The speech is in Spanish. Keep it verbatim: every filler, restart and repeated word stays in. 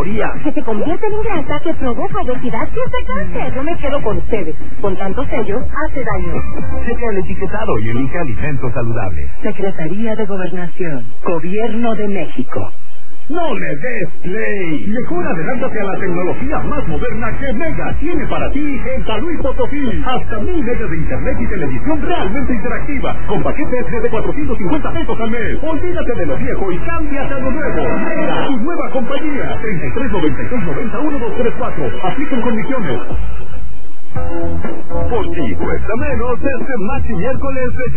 calorías. Que se convierten en grasa, que provoca obesidad y hasta cáncer. Yo me quedo con ustedes. Con tantos sellos, hace daño. Checa el etiquetado y elige alimentos saludables. Secretaría de Gobernación. Gobierno de México. ¡No le des play! Mejor adelántate a la tecnología más moderna que Mega tiene para ti en San Luis Potosí. Hasta mil megas de internet y televisión realmente interactiva. Con paquetes desde cuatrocientos cincuenta pesos al mes. Olvídate de lo viejo y cámbiate a lo nuevo. Mega, tu nueva compañía. treinta y tres noventa y seis noventa uno dos tres cuatro. Aplican condiciones. Por ti cuesta menos este Maxi miércoles de